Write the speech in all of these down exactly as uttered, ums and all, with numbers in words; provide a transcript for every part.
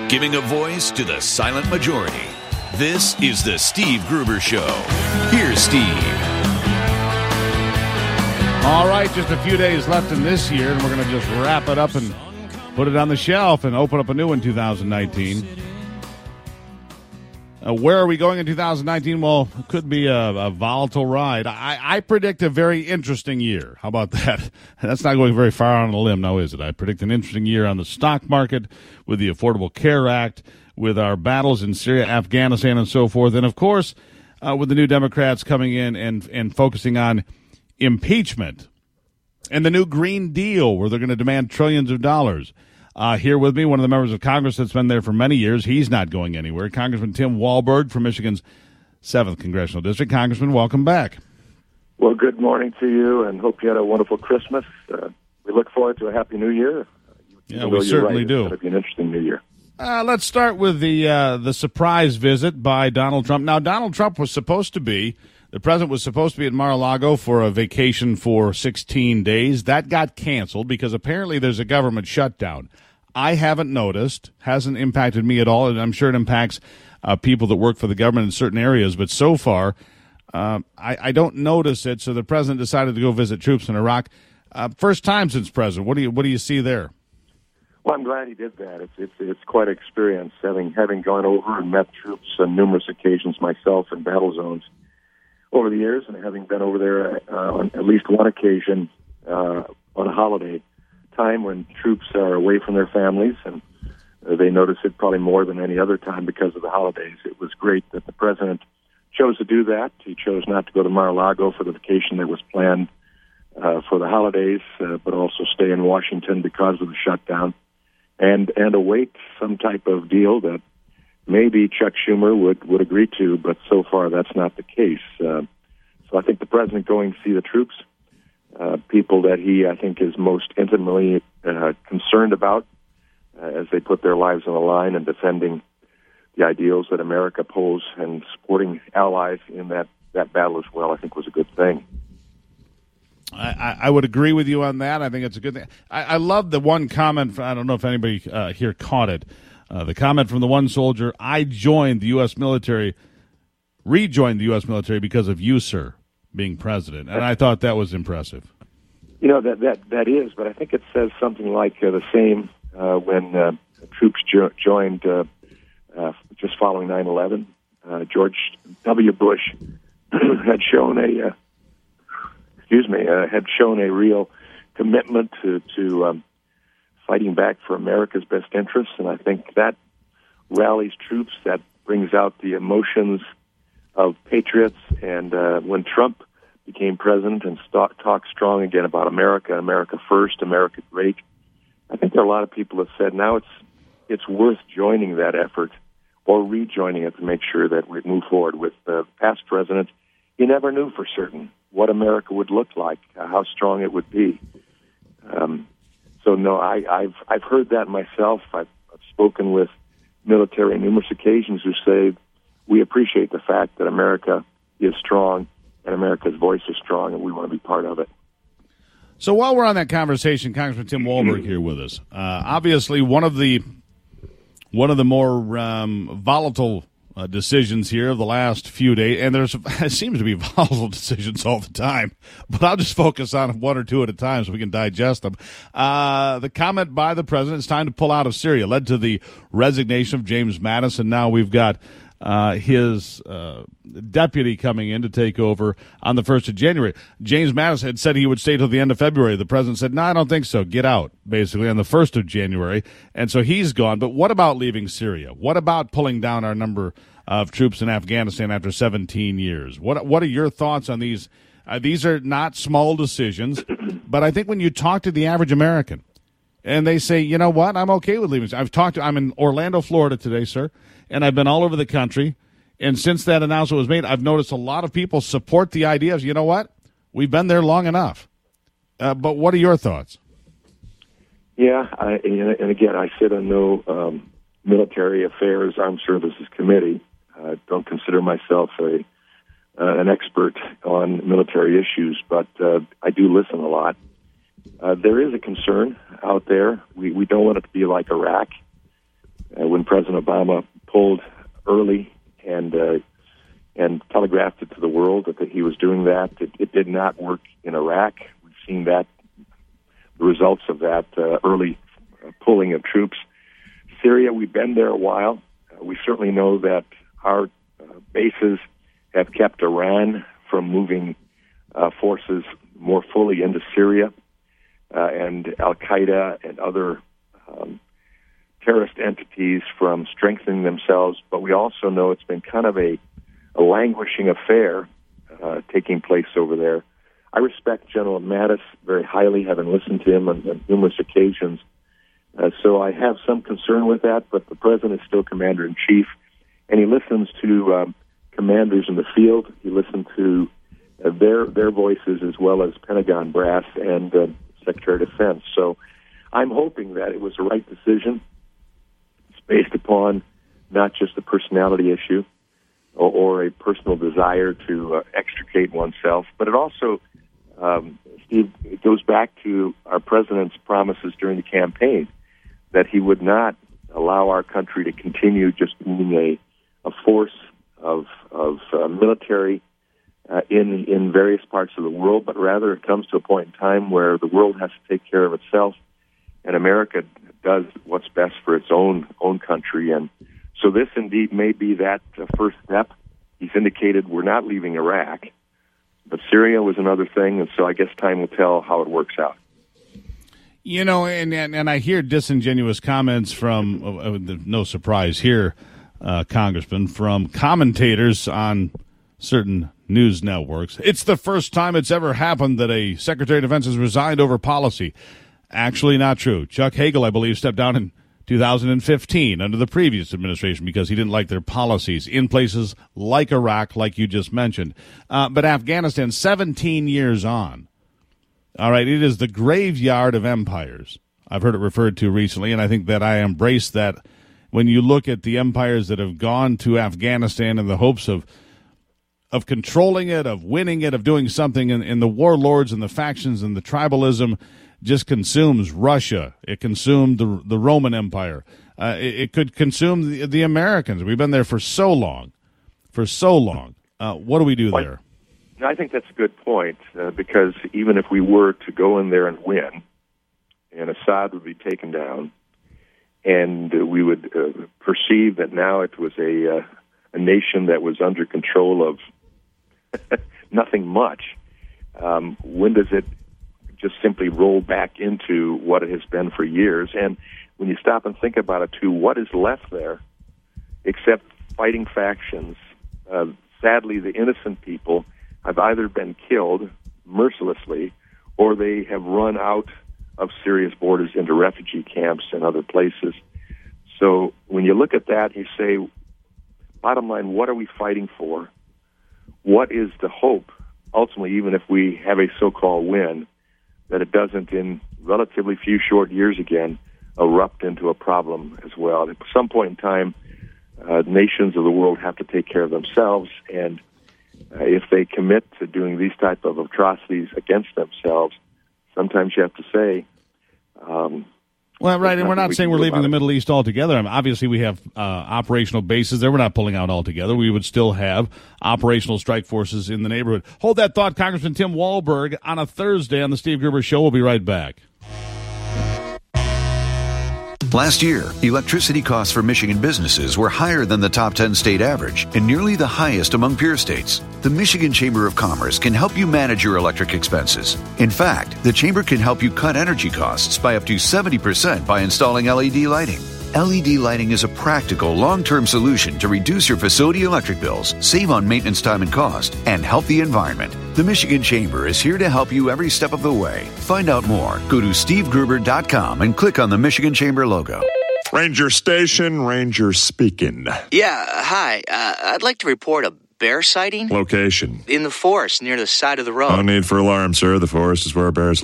giving a voice to the silent majority. This is the Steve Gruber Show. Here's Steve. All right, just a few days left in this year, and we're going to just wrap it up and put it on the shelf and open up a new one in two thousand nineteen. Uh, where are we going in two thousand nineteen? Well, it could be a, a volatile ride. I, I predict a very interesting year. How about that? That's not going very far on a limb now, is it? I predict an interesting year on the stock market with the Affordable Care Act, with our battles in Syria, Afghanistan, and so forth. And, of course, uh, with the new Democrats coming in and, and focusing on impeachment and the new Green Deal, where they're going to demand trillions of dollars. Uh, here with me, one of the members of Congress that's been there for many years. He's not going anywhere. Congressman Tim Walberg from Michigan's seventh Congressional District. Congressman, welcome back. Well, good morning to you, and hope you had a wonderful Christmas. Uh, we look forward to a happy New Year. Yeah, we certainly right. do. It's going to be an interesting New Year. Uh, let's start with the uh, the surprise visit by Donald Trump. Now, Donald Trump was supposed to be, the president was supposed to be at Mar-a-Lago for a vacation for sixteen days. That got canceled because apparently there's a government shutdown. I haven't noticed, hasn't impacted me at all, and I'm sure it impacts uh, people that work for the government in certain areas. But so far, uh, I, I don't notice it. So the president decided to go visit troops in Iraq. Uh, first time since president. What do you what do you see there? Well, I'm glad he did that. It's it's it's quite an experience, having having gone over and met troops on numerous occasions myself in battle zones over the years, and having been over there uh, on at least one occasion uh, on a holiday time when troops are away from their families, and uh, they notice it probably more than any other time because of the holidays. It was great that the president chose to do that. He chose not to go to Mar-a-Lago for the vacation that was planned uh, for the holidays, uh, but also stay in Washington because of the shutdown, and and await some type of deal that maybe Chuck Schumer would, would agree to, but so far that's not the case. Uh, so I think the president going to see the troops, Uh, people that he, I think, is most intimately uh, concerned about uh, as they put their lives on the line and defending the ideals that America pulls and supporting allies in that, that battle as well, I think was a good thing. I, I would agree with you on that. I think it's a good thing. I, I love the one comment, from, I don't know if anybody uh, here caught it, uh, the comment from the one soldier, I joined the U S military, rejoined the U S military because of you, sir, being president, and I thought that was impressive. You know, that that, that is, but I think it says something like uh, the same uh, when uh, troops jo- joined uh, uh, just following nine eleven. Uh, George W. Bush had shown a, uh, excuse me, uh, had shown a real commitment to, to um, fighting back for America's best interests, and I think that rallies troops, that brings out the emotions of patriots. And uh, when Trump became president and st- talked strong again about America, America first, America great, I think there are a lot of people that said now it's it's worth joining that effort or rejoining it to make sure that we move forward. With the past president, he never knew for certain what America would look like, uh, how strong it would be. Um, so no, I, I've I've heard that myself. I've, I've spoken with military on numerous occasions who say we appreciate the fact that America is strong and America's voice is strong, and we want to be part of it. So while we're on that conversation, Congressman Tim Walberg here with us. Uh, obviously, one of the one of the more um, volatile uh, decisions here of the last few days, and there's it seems to be volatile decisions all the time, but I'll just focus on one or two at a time so we can digest them. Uh, the comment by the president, it's time to pull out of Syria, led to the resignation of James Mattis, and now we've got Uh, his uh, deputy coming in to take over on the first of January. James Mattis had said he would stay till the end of February. The president said, no, I don't think so. Get out, basically, on the first of January. And so he's gone. But what about leaving Syria? What about pulling down our number of troops in Afghanistan after seventeen years? What What are your thoughts on these? Uh, these are not small decisions, but I think when you talk to the average American and they say, you know what, I'm okay with leaving. I've talked to, I'm in Orlando, Florida today, sir. And I've been all over the country. And since that announcement was made, I've noticed a lot of people support the idea of, you know what, we've been there long enough. Uh, but what are your thoughts? Yeah, I, and again, I sit on no um, military affairs, armed services committee. I don't consider myself a uh, an expert on military issues, but uh, I do listen a lot. Uh, there is a concern out there. We, we don't want it to be like Iraq, uh, when President Obama pulled early and uh, and telegraphed it to the world that he was doing that. It, it did not work in Iraq. We've seen that, the results of that uh, early pulling of troops. Syria, we've been there a while. Uh, we certainly know that our uh, bases have kept Iran from moving uh, forces more fully into Syria, uh, and Al-Qaeda and other um, terrorist entities from strengthening themselves. But we also know it's been kind of a, a languishing affair uh, taking place over there. I respect General Mattis very highly, having listened to him on, on numerous occasions. Uh, so I have some concern with that, but the president is still commander-in-chief, and he listens to um, commanders in the field. He listened to uh, their their voices as well as Pentagon brass and uh, Secretary of Defense. So I'm hoping that it was the right decision. It's based upon not just a personality issue or, or a personal desire to uh, extricate oneself, but it also, um, Steve, it goes back to our president's promises during the campaign that he would not allow our country to continue just being a, a force of, of uh, military uh, in in various parts of the world, but rather it comes to a point in time where the world has to take care of itself, and America does what's best for its own own country. And so this indeed may be that uh, first step. He's indicated we're not leaving Iraq, but Syria was another thing, and so I guess time will tell how it works out. You know, and, and and I hear disingenuous comments from, uh, no surprise here, uh, Congressman, from commentators on certain news networks. It's the first time it's ever happened that a Secretary of Defense has resigned over policy. Actually not true. Chuck Hagel, I believe, stepped down in two thousand fifteen under the previous administration because he didn't like their policies in places like Iraq, like you just mentioned. Uh, but Afghanistan, seventeen years on. All right, it is the graveyard of empires. I've heard it referred to recently, and I think that I embrace that when you look at the empires that have gone to Afghanistan in the hopes of of controlling it, of winning it, of doing something, and, and the warlords and the factions and the tribalism just consumes Russia. It consumed the the Roman Empire. Uh, it, it could consume the, the Americans. We've been there for so long, for so long. Uh, what do we do there? I think that's a good point, uh, because even if we were to go in there and win, and Assad would be taken down, and uh, we would uh, perceive that now it was a, uh, a nation that was under control of nothing much, um, when does it just simply roll back into what it has been for years? And when you stop and think about it, too, what is left there except fighting factions? Uh, sadly, the innocent people have either been killed mercilessly or they have run out of Syria's borders into refugee camps and other places. So when you look at that, you say, bottom line, what are we fighting for? What is the hope, ultimately, even if we have a so-called win, that it doesn't, in relatively few short years again, erupt into a problem as well? At some point in time, uh, nations of the world have to take care of themselves, and Uh, if they commit to doing these type of atrocities against themselves, sometimes you have to say, um, well, right, and we're not saying we're leaving the Middle East altogether. I mean, obviously, we have uh, operational bases there. We're not pulling out altogether. We would still have operational strike forces in the neighborhood. Hold that thought, Congressman Tim Walberg, on a Thursday on the Steve Gruber Show. We'll be right back. Last year, electricity costs for Michigan businesses were higher than the top ten state average and nearly the highest among peer states. The Michigan Chamber of Commerce can help you manage your electric expenses. In fact, the Chamber can help you cut energy costs by up to seventy percent by installing L E D lighting. L E D lighting is a practical, long-term solution to reduce your facility electric bills, save on maintenance time and cost, and help the environment. The Michigan Chamber is here to help you every step of the way. Find out more. Go to steve gruber dot com and click on the Michigan Chamber logo. Ranger Station, Ranger speaking. Yeah, hi. Uh, I'd like to report a bear sighting. Location. In the forest near the side of the road. No need for alarm, sir. The forest is where bears live. But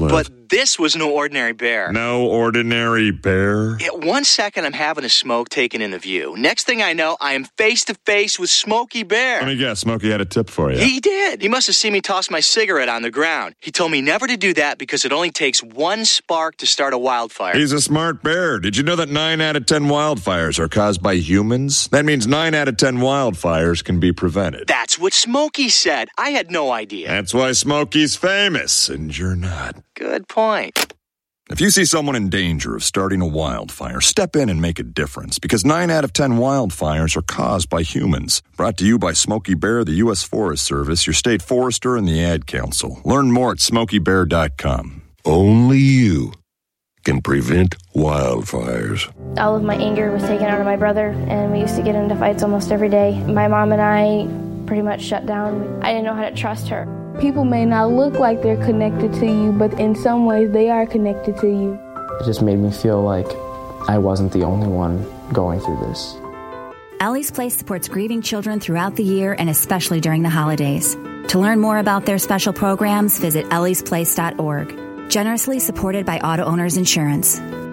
this was no ordinary bear. No ordinary bear? Yeah, one second, I'm having a smoke taken in the view. Next thing I know, I am face to face with Smokey Bear. Let me guess, Smokey had a tip for you. He did. He must have seen me toss my cigarette on the ground. He told me never to do that because it only takes one spark to start a wildfire. He's a smart bear. Did you know that nine out of ten wildfires are caused by humans? That means nine out of ten wildfires can be prevented. That's what Smokey said. I had no idea. That's why Smokey's famous, and you're not. Good point. If you see someone in danger of starting a wildfire, step in and make a difference, because nine out of ten wildfires are caused by humans. Brought to you by Smokey Bear, the U S Forest Service, your state forester, and the Ad Council. Learn more at smokey bear dot com. Only you can prevent wildfires. All of my anger was taken out of my brother, and we used to get into fights almost every day. My mom and I pretty much shut down. I didn't know how to trust her. People may not look like they're connected to you, but in some ways they are connected to you. It just made me feel like I wasn't the only one going through this. Ellie's Place supports grieving children throughout the year and especially during the holidays. To learn more about their special programs, visit ellies place dot org. Generously supported by Auto Owners Insurance.